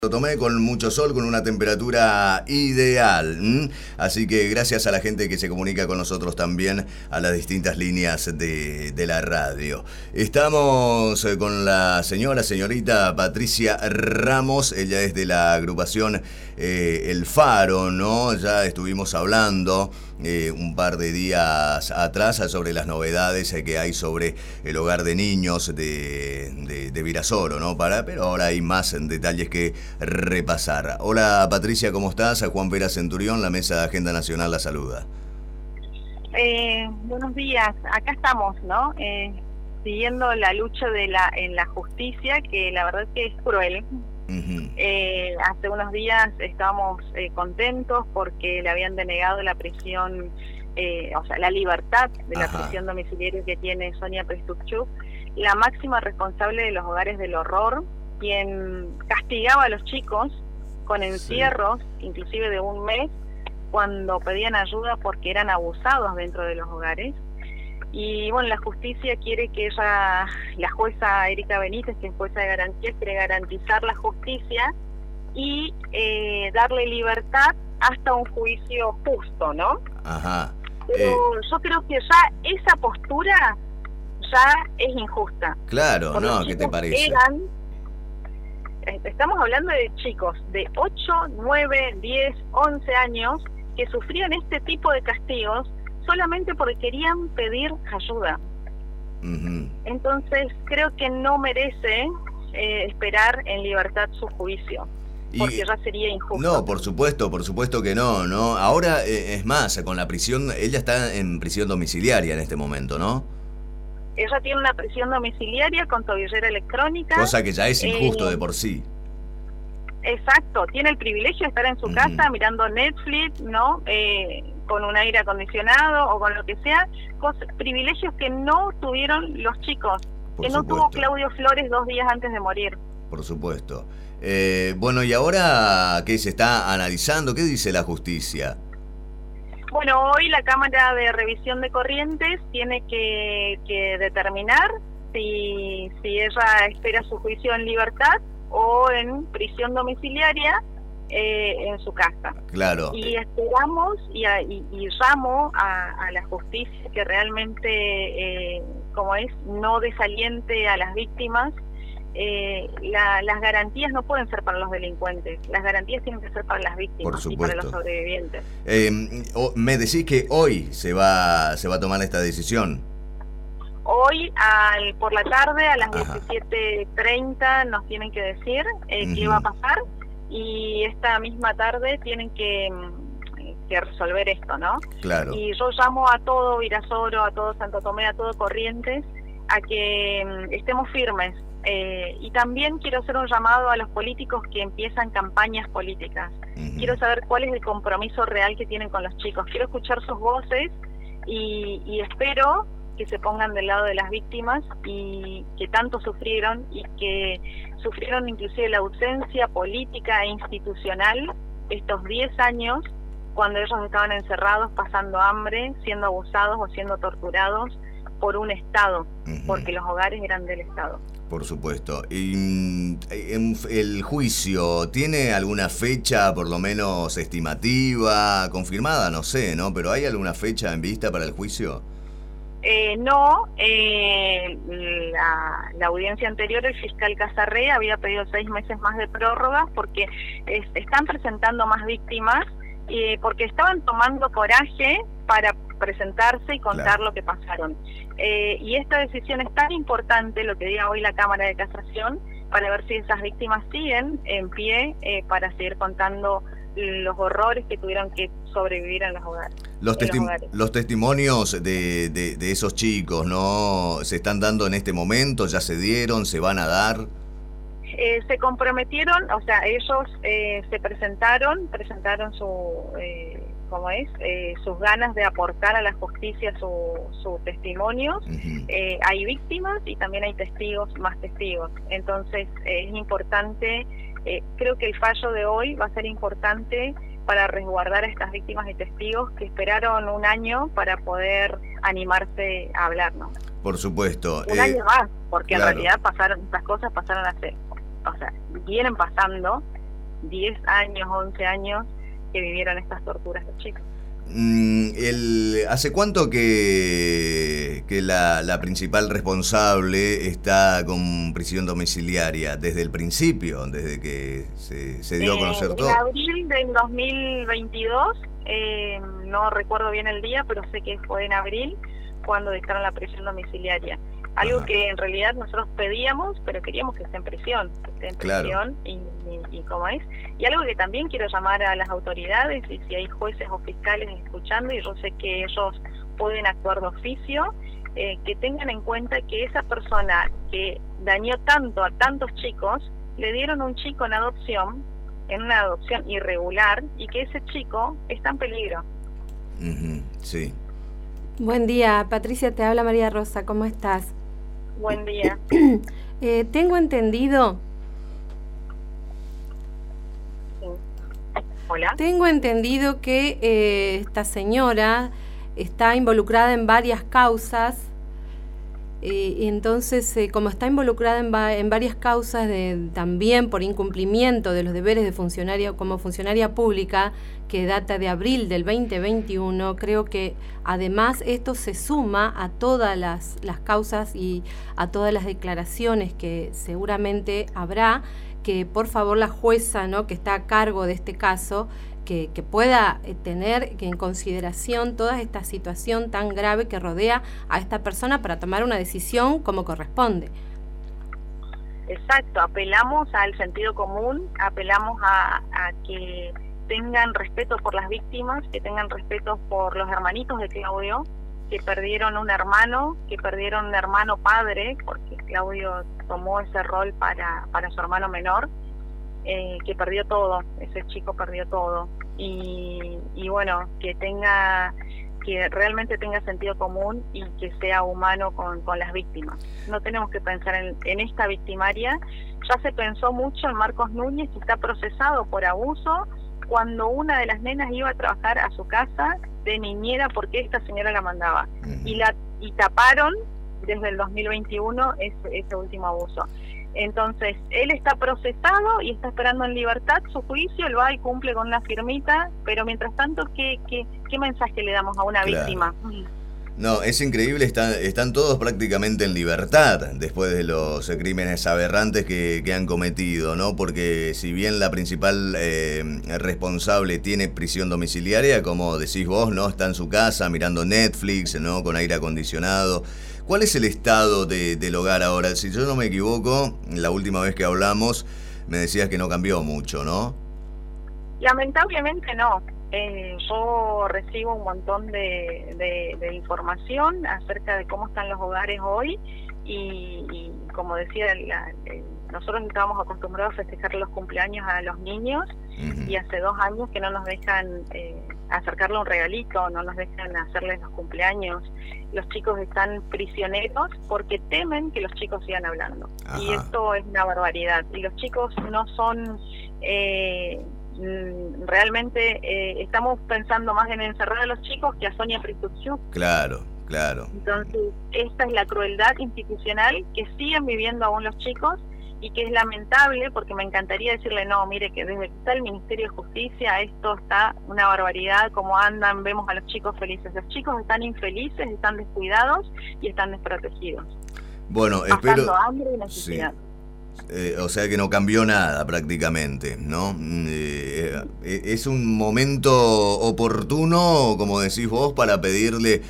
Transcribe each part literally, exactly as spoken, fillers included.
Lo tomé con mucho sol, con una temperatura ideal. ¿m? Así que gracias a la gente que se comunica con nosotros también a las distintas líneas de, de la radio. Estamos con la señora, señorita Patricia Ramos. Ella es de la agrupación eh, El Faro, ¿no? Ya estuvimos hablando eh, un par de días atrás sobre las novedades que hay sobre el hogar de niños de, de, de Virasoro, ¿no? Para, pero ahora hay más detalles que repasar. Hola Patricia, ¿cómo estás? Juan Pera Centurión, la Mesa de Agenda Nacional la saluda. Eh, buenos días, acá estamos, ¿no? Eh, siguiendo la lucha de la en la justicia, que la verdad es que es cruel. Uh-huh. eh, hace unos días estábamos eh, contentos porque le habían denegado la prisión, eh, o sea, la libertad de la Ajá. prisión domiciliaria que tiene Sonia Prestupchuk, la máxima responsable de los hogares del horror, quien castigaba a los chicos con encierros, sí. inclusive de un mes, cuando pedían ayuda porque eran abusados dentro de los hogares. Y bueno, la justicia quiere que ella, la jueza Erika Benítez, que es jueza de garantía, quiere garantizar la justicia y eh, darle libertad hasta un juicio justo, ¿no? Ajá. Pero eh... yo creo que ya esa postura ya es injusta. Claro, ¿no? ¿Qué te parece? Eran, Estamos hablando de chicos de ocho, nueve, diez, once años que sufrían este tipo de castigos solamente porque querían pedir ayuda. Uh-huh. Entonces creo que no merece eh, esperar en libertad su juicio, porque y, ya sería injusto. No, por supuesto, por supuesto que no, ¿no? Ahora, eh, es más, con la prisión, ella está en prisión domiciliaria en este momento, ¿no? Ella tiene una prisión domiciliaria con tobillera electrónica. Cosa que ya es injusto eh, de por sí. Exacto, tiene el privilegio de estar en su uh-huh. casa mirando Netflix, ¿no? Eh, con un aire acondicionado o con lo que sea. Cosas, privilegios que no tuvieron los chicos, por que supuesto. No tuvo Claudio Flores dos días antes de morir. Por supuesto. Eh, bueno, ¿y ahora qué se está analizando? ¿Qué dice la justicia? Bueno, hoy la Cámara de Revisión de Corrientes tiene que, que determinar si, si ella espera su juicio en libertad o en prisión domiciliaria eh, en su casa. Claro. Y esperamos y, a, y, y llamo a, a la justicia que realmente, eh, como es, no desaliente a las víctimas. Eh, la, las garantías no pueden ser para los delincuentes, las garantías tienen que ser para las víctimas y para los sobrevivientes. Eh, me decís que hoy se va se va a tomar esta decisión. Hoy al, por la tarde a las diecisiete treinta nos tienen que decir eh, uh-huh. qué va a pasar, y esta misma tarde tienen que, que resolver esto, ¿no? Claro. Y yo llamo a todo Virasoro, a todo Santo Tomé, a todo Corrientes, a que um, estemos firmes. Eh, y también quiero hacer un llamado a los políticos que empiezan campañas políticas. Uh-huh. Quiero saber cuál es el compromiso real que tienen con los chicos. Quiero escuchar sus voces y, y espero que se pongan del lado de las víctimas y que tanto sufrieron y que sufrieron inclusive la ausencia política e institucional estos diez años cuando ellos estaban encerrados, pasando hambre, siendo abusados o siendo torturados por un Estado, uh-huh. porque los hogares eran del Estado. Por supuesto. ¿Y el juicio tiene alguna fecha, por lo menos estimativa, confirmada? No sé, ¿no? ¿Pero hay alguna fecha en vista para el juicio? Eh, no. Eh, la, la audiencia anterior, el fiscal Casarré había pedido seis meses más de prórroga porque es, están presentando más víctimas, eh, porque estaban tomando coraje para presentarse y contar claro. lo que pasaron. Eh, y esta decisión es tan importante, lo que diga hoy la Cámara de Casación, para ver si esas víctimas siguen en pie eh, para seguir contando los horrores que tuvieron que sobrevivir en los hogares. Los, testi- los, hogares. los testimonios de, de, de esos chicos, ¿no? ¿Se están dando en este momento? ¿Ya se dieron? ¿Se van a dar? Eh, se comprometieron, o sea, ellos eh, se presentaron, presentaron su... Eh, como es, eh, sus ganas de aportar a la justicia sus su testimonios. Uh-huh. Eh, hay víctimas y también hay testigos, más testigos. Entonces eh, es importante, eh, creo que el fallo de hoy va a ser importante para resguardar a estas víctimas y testigos que esperaron un año para poder animarse a hablarnos. Por supuesto. Un eh, año más, porque claro. en realidad pasaron, estas cosas pasaron a ser, o sea, vienen pasando diez años, once años que vivieron estas torturas los chicos. Mm, el, ¿Hace cuánto que, que la, la principal responsable está con prisión domiciliaria? ¿Desde el principio? ¿Desde que se, se dio eh, a conocer todo? En abril del dos mil veintidós, eh, no recuerdo bien el día, pero sé que fue en abril cuando dictaron la prisión domiciliaria. Algo Ajá. que en realidad nosotros pedíamos, pero queríamos que esté en prisión, que esté en prisión claro. y, y, y cómo es. Y algo que también quiero llamar a las autoridades, y si hay jueces o fiscales escuchando, y yo sé que ellos pueden actuar de oficio, eh, que tengan en cuenta que esa persona que dañó tanto a tantos chicos, le dieron un chico en adopción, en una adopción irregular, y que ese chico está en peligro. Uh-huh. Sí. Buen día, Patricia, te habla María Rosa, ¿cómo estás? Buen día. eh, tengo entendido... Sí. Hola. Tengo entendido que eh, esta señora está involucrada en varias causas, eh, y entonces, eh, como está involucrada en, va en varias causas de, también por incumplimiento de los deberes de funcionaria como funcionaria pública, que data de abril del veinte veintiuno, creo que además esto se suma a todas las, las causas y a todas las declaraciones que seguramente habrá, que por favor la jueza, ¿no?, que está a cargo de este caso, que, que pueda tener en consideración toda esta situación tan grave que rodea a esta persona para tomar una decisión como corresponde. Exacto, apelamos al sentido común, apelamos a, a que tengan respeto por las víctimas, que tengan respeto por los hermanitos de Claudio, que perdieron un hermano, que perdieron un hermano padre, porque Claudio tomó ese rol para, para su hermano menor, eh, que perdió todo, ese chico perdió todo. Y, y bueno, que tenga, que realmente tenga sentido común y que sea humano con, con las víctimas. No tenemos que pensar en, en esta victimaria. Ya se pensó mucho en Marcos Núñez, que está procesado por abuso, cuando una de las nenas iba a trabajar a su casa de niñera porque esta señora la mandaba. Uh-huh. Y la y taparon desde el dos mil veintiuno ese, ese último abuso. Entonces, él está procesado y está esperando en libertad su juicio, él va y cumple con una firmita, pero mientras tanto, ¿qué, qué, qué mensaje le damos a una claro. víctima? No, es increíble, están, están todos prácticamente en libertad después de los crímenes aberrantes que, que han cometido, ¿no? Porque si bien la principal eh, responsable tiene prisión domiciliaria, como decís vos, ¿no? Está en su casa mirando Netflix, ¿no? Con aire acondicionado. ¿Cuál es el estado de, del hogar ahora? Si yo no me equivoco, la última vez que hablamos me decías que no cambió mucho, ¿no? Lamentablemente no. Eh, yo recibo un montón de, de, de información acerca de cómo están los hogares hoy y, y como decía, la, eh, nosotros estábamos acostumbrados a festejar los cumpleaños a los niños uh-huh. y hace dos años que no nos dejan eh, acercarle un regalito, no nos dejan hacerles los cumpleaños. Los chicos están prisioneros porque temen que los chicos sigan hablando. Ajá. Y esto es una barbaridad. Y los chicos no son... Eh, realmente eh, estamos pensando más en encerrar a los chicos que a Sonia Pristuchuk. Claro, claro. Entonces, esta es la crueldad institucional que siguen viviendo aún los chicos y que es lamentable porque me encantaría decirle, no, mire que desde que está el Ministerio de Justicia esto está una barbaridad, como andan, vemos a los chicos felices. Los chicos están infelices, están descuidados y están desprotegidos. Bueno, pasando espero... hambre y necesidad. Sí. Eh, o sea que no cambió nada prácticamente, ¿no? Eh, eh, es un momento oportuno, como decís vos, para pedirle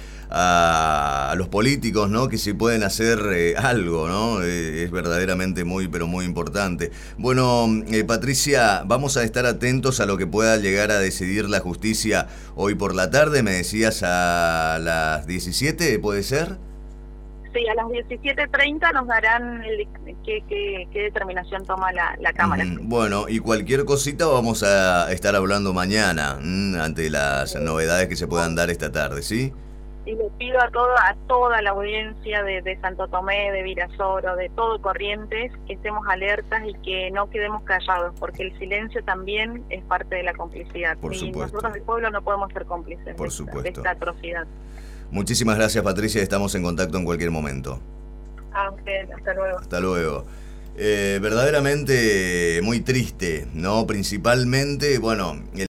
a, a los políticos, ¿no? Que si pueden hacer eh, algo, ¿no? Eh, es verdaderamente muy, pero muy importante. Bueno, eh, Patricia, vamos a estar atentos a lo que pueda llegar a decidir la justicia hoy por la tarde. Me decías a las diecisiete, ¿puede ser? Sí, a las diecisiete treinta nos darán el, qué, qué, qué determinación toma la, la Cámara. Mm, bueno, y cualquier cosita vamos a estar hablando mañana, mm, ante las sí. novedades que se puedan dar esta tarde, ¿sí? Y le pido a toda, a toda la audiencia de, de Santo Tomé, de Virasoro, de todo Corrientes, que estemos alertas y que no quedemos callados, porque el silencio también es parte de la complicidad. Por y supuesto. Nosotros del pueblo no podemos ser cómplices Por de, supuesto. de esta atrocidad. Muchísimas gracias, Patricia. Estamos en contacto en cualquier momento. A usted, hasta luego. Hasta luego. Eh, verdaderamente muy triste, ¿no? Principalmente, bueno, el